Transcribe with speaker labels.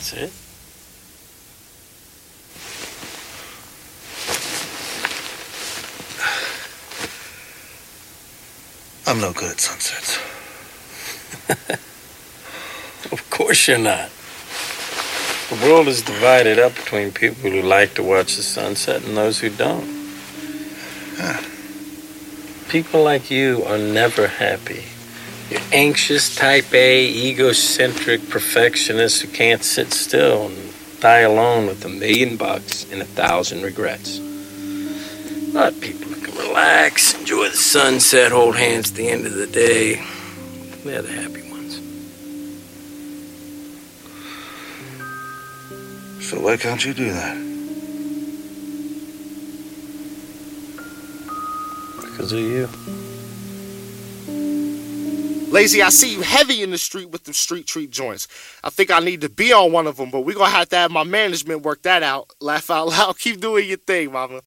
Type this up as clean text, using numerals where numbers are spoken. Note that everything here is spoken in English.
Speaker 1: That's it.
Speaker 2: I'm no good at sunsets.
Speaker 1: Of course you're not. The world is divided up between people who like to watch the sunset and those who don't. People like you are never happy. You're anxious, type A, egocentric perfectionists who can't sit still and die alone with $1 million and 1,000 regrets. But people who can relax, enjoy the sunset, hold hands at the end of the day, they're the happy ones.
Speaker 2: So why can't you do that?
Speaker 1: Because of you.
Speaker 3: Lazy, I see you heavy in the street with them street treat joints. I think I need to be on one of them, but we're going to have my management work that out. Laugh out loud. Keep doing your thing, mama.